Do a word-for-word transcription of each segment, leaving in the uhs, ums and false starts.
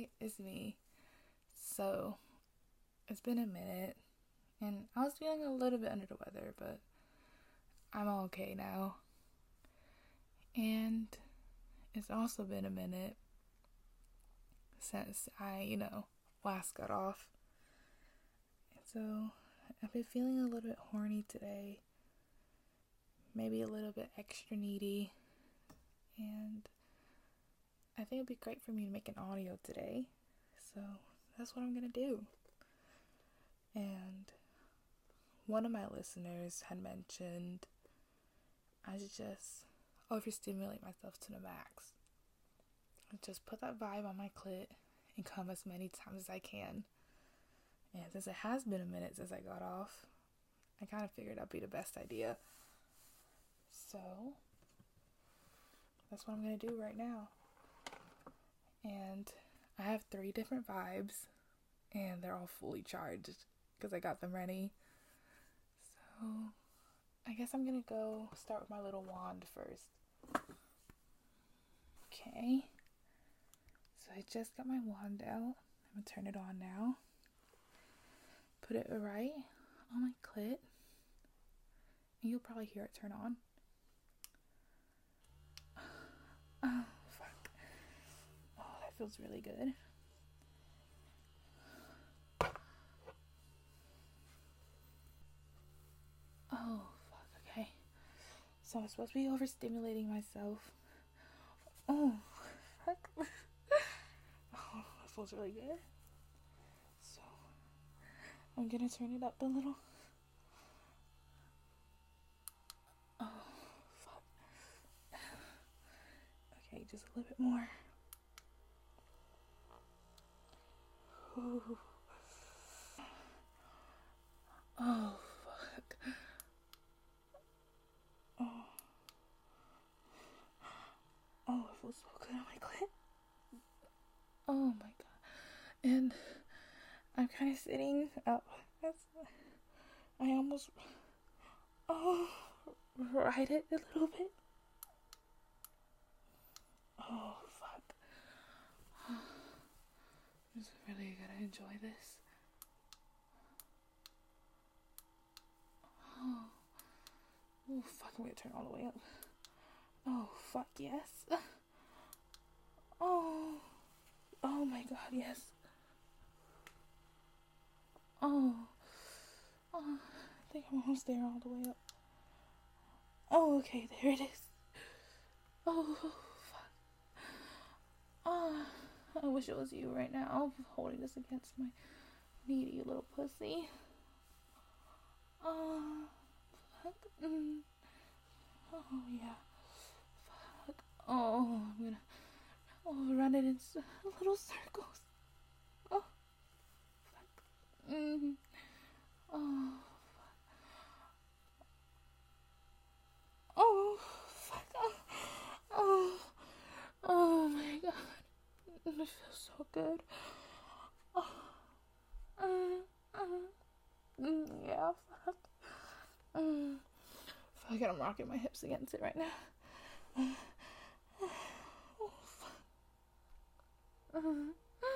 it's me. So, it's been a minute, and I was feeling a little bit under the weather, but I'm okay now. And it's also been a minute since I, you know, last got off. And so, I've been feeling a little bit horny today, maybe a little bit extra needy, and I think it'd be great for me to make an audio today, so that's what I'm gonna do. And one of my listeners had mentioned I should just overstimulate myself to the max. Just put that vibe on my clit and come as many times as I can. And since it has been a minute since I got off, I kind of figured that'd be the best idea. So, that's what I'm gonna do right now. And I have three different vibes, and they're all fully charged because I got them ready. So, I guess I'm gonna go start with my little wand first. Okay. So I just got my wand out. I'm gonna turn it on now. Put it right on my clit. And you'll probably hear it turn on. Oh, fuck. Oh, that feels really good. Oh, fuck, okay. So I'm supposed to be overstimulating myself. Oh, fuck. Oh, that feels really good. So, I'm gonna turn it up a little. Oh, fuck. Okay, just a little bit more. Ooh. Oh, fuck. Oh. Oh, it feels so good on my clit. Oh my god. And I'm kind of sitting up. That's, I almost, oh, ride it a little bit. Oh, fuck. I'm just really gonna enjoy this. Oh, oh fuck, I'm gonna turn all the way up. Oh, fuck, yes. Oh, oh my god, yes. Oh, oh, I think I'm almost there all the way up. Oh, okay, there it is. Oh, fuck. Oh, I wish it was you right now, holding this against my needy little pussy. Oh, fuck. Mm. Oh, yeah. Fuck. Oh, I'm gonna oh, run it in little circles. Oh, fuck. Mm. Oh, fuck. Oh, fuck. Oh, oh, oh my god. It feels so good. Oh, mm, mm, mm, yeah, fuck. Mm. Fuck it, I'm rocking my hips against it right now. Oh, fuck. Mm.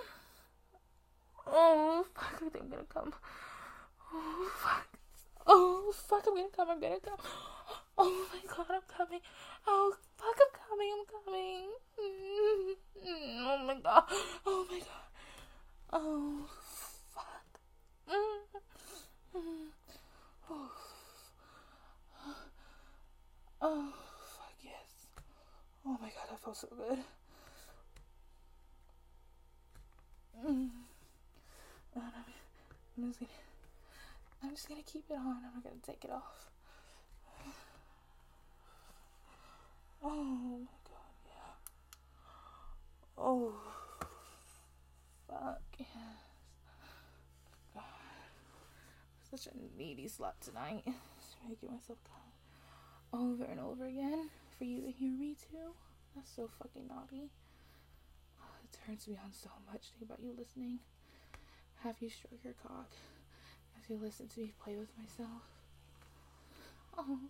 Oh, fuck, I think I'm gonna come. Oh, fuck. Oh, fuck, I'm gonna come, I'm gonna come. Oh my god, I'm coming. Oh, fuck, I'm coming, I'm coming. Mm. Oh my god. Oh my god. Oh, fuck. Mm. Mm. Oh. Oh, fuck, yes. Oh my god, that felt so good. Mm. Oh, no, I'm just gonna, I'm just gonna keep it on. I'm not gonna take it off. Oh my god, yeah. Oh, fuck, yes. God. Such a needy slut tonight. Just making myself come over and over again for you to hear me too. That's so fucking naughty. Oh, it turns me on so much to think about you listening. Have you stroke your cock as you listen to me play with myself. Oh.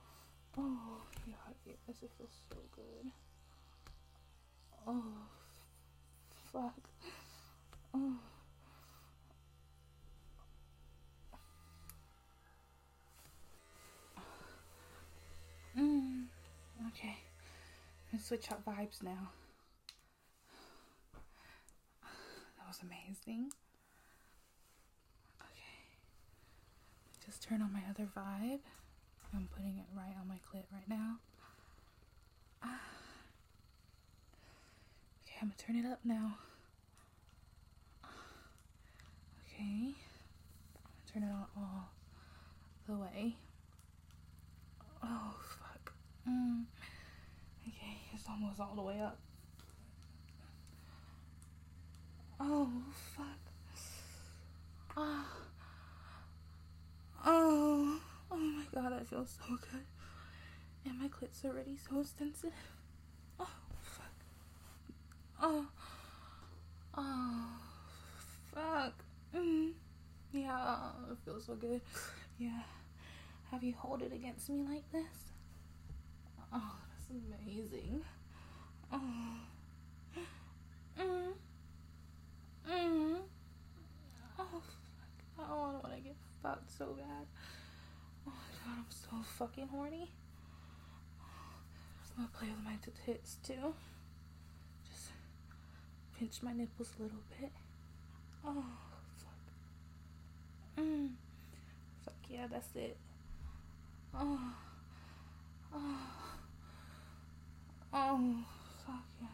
Oh, God, yes, it feels so good. Oh, fuck. Oh. Mm. Okay. Let's switch up vibes now. That was amazing. Okay. Just turn on my other vibe. I'm putting it right on my clit right now. Ah. Okay, I'm gonna turn it up now. Okay. I'm gonna turn it on all the way. Oh, fuck. Mm. Okay, it's almost all the way up. Oh, fuck. Oh. Oh. Oh my god, that feels so good. And my clit's already so sensitive. Oh, fuck. Oh. Oh. Fuck. Mm. Yeah, it feels so good. Yeah. Have you hold it against me like this? Oh, that's amazing. Oh. Mm. Mm. Oh, fuck. Oh, I don't want to get fucked so bad. Oh my god, I'm so fucking horny. I'm gonna play with my tits too. Just pinch my nipples a little bit. Oh, fuck. Mm. Fuck yeah, that's it. Oh. Oh. Oh, fuck yeah.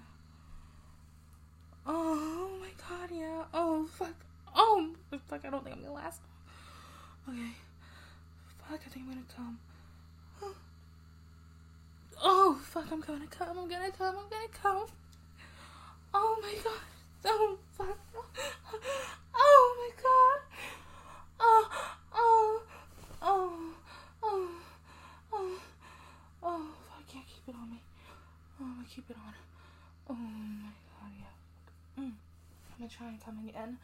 Oh my god, yeah. Oh, fuck. Oh, fuck, I don't think I'm gonna last. Okay. Fuck, I think I'm gonna come. Oh, fuck, I'm gonna come, I'm gonna come, I'm gonna come. Oh my god. Oh, fuck. Oh my god. Oh, oh, oh, oh, oh, oh, fuck, I can't keep it on me. Oh, I'm gonna keep it on. Oh my god, yeah. Mm. I'm gonna try and come again.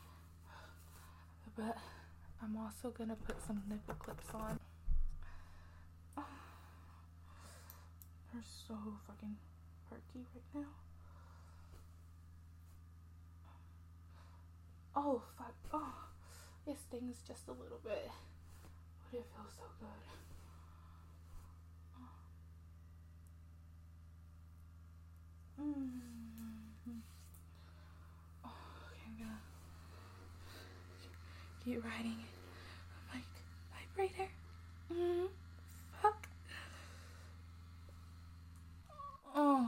But I'm also gonna put some nipple clips on. Oh, they're so fucking perky right now. Oh, fuck. Oh, it stings just a little bit. But it feels so good. Mm-hmm. Oh, okay, I'm gonna keep riding it. Like, vibrator. Mm-hmm. Fuck. Oh.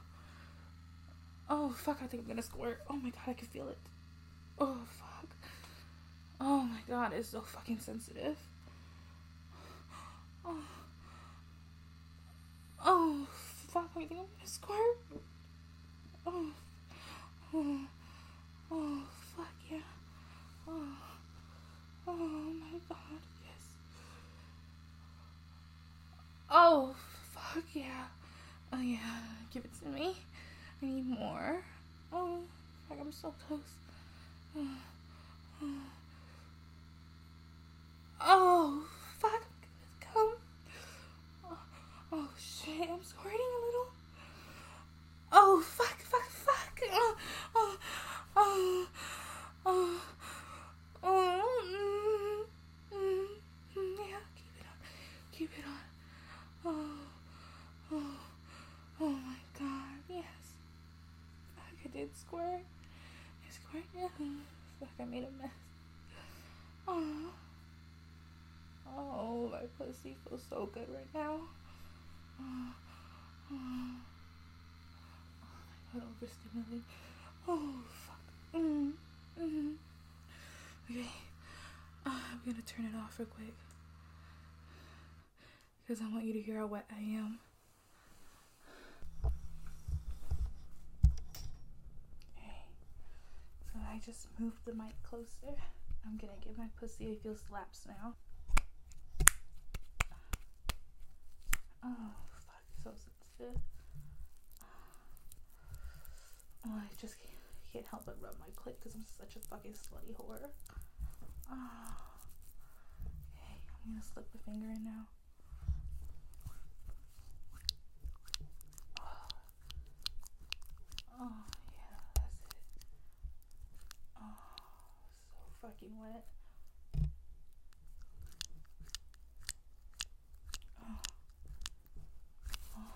Oh, fuck, I think I'm gonna squirt. Oh my god, I can feel it. Oh, fuck. Oh my god, it's so fucking sensitive. Oh. Oh, fuck, I think I'm gonna squirt. Oh. Oh. Oh, fuck yeah. Oh. Oh my god, yes. Oh, fuck yeah. Oh yeah, give it to me. I need more. Oh, fuck, I'm so close. Oh, oh. Oh, fuck, I'm gonna come. Oh, oh shit, I'm squirting a little. Oh, fuck, fuck, fuck. Oh, oh, oh, oh, oh, mm, mm, mm, yeah, keep it on, keep it on. Oh, oh, oh my god, yes. Fuck, I did squirt. I squirt, yeah. Fuck, I made a mess. Oh. Oh, my pussy feels so good right now. Oh, oh, oh my god, overstimulating. Oh, fuck. Mm, mm. Okay, uh, I'm gonna turn it off real quick because I want you to hear how wet I am. Okay, so I just moved the mic closer. I'm gonna give my pussy a few slaps now. Oh, fuck, so sensitive. Oh, I just can't, can't help but rub my clit because I'm such a fucking slutty whore. Oh. Okay, I'm gonna slip the finger in now. Oh, oh yeah, that's it. fucking wet. Oh. Oh.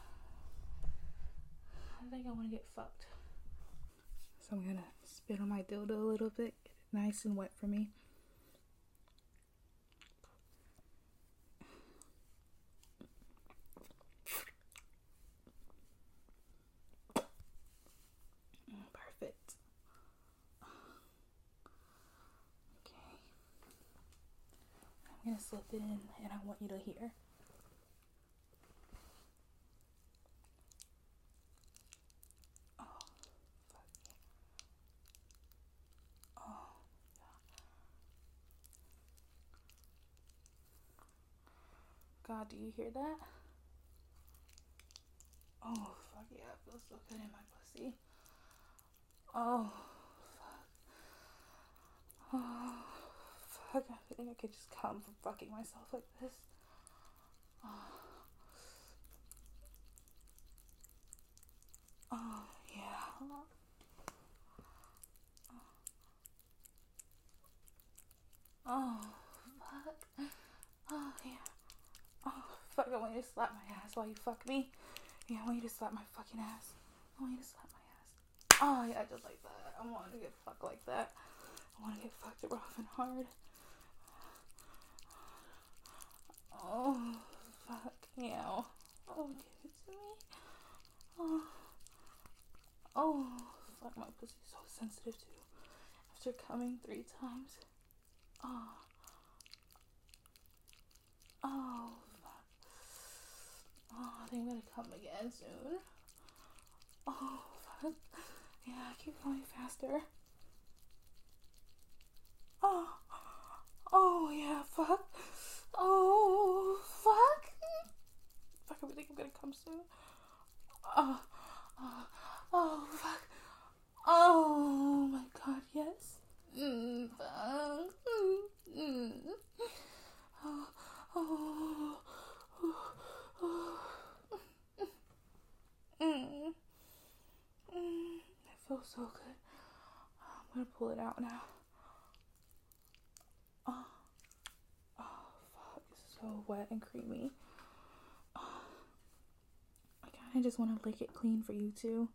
I think I want to get fucked. So I'm gonna spit on my dildo a little bit, get it nice and wet for me. Perfect. Okay. I'm gonna slip it in and I want you to hear. God, do you hear that? Oh, fuck yeah, it feels so good in my pussy. Oh, fuck. Oh, fuck. I think I could just come from fucking myself like this. Oh, oh yeah. Oh, fuck. Oh, yeah. Oh, fuck, I want you to slap my ass while you fuck me. Yeah, I want you to slap my fucking ass. I want you to slap my ass. Oh, yeah, just like that. I want to get fucked like that. I want to get fucked rough and hard. Oh, fuck. Yeah. Oh, give it to me. Oh. Oh, fuck, my pussy's so sensitive too. After coming three times. Oh. Oh, fuck. Oh, I think I'm gonna come again soon. Oh, fuck. Yeah, keep going faster. Oh. Oh, yeah, fuck. Oh, fuck. Fuck, I think I'm gonna come soon. Oh. Oh. Oh, fuck. Oh, my God, yes. Mm, fuck. Mm, mm. Oh. Oh. Oh. Mm. Mm. It feels so good. I'm gonna pull it out now. Oh. Oh, fuck. It's so wet and creamy. Oh. I kinda just want to lick it clean for you too.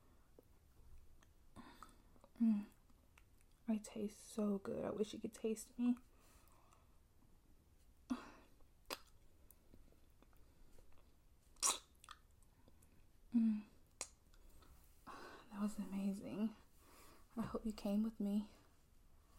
Mm. I taste so good. I wish you could taste me. Mm. That was amazing. I hope you came with me.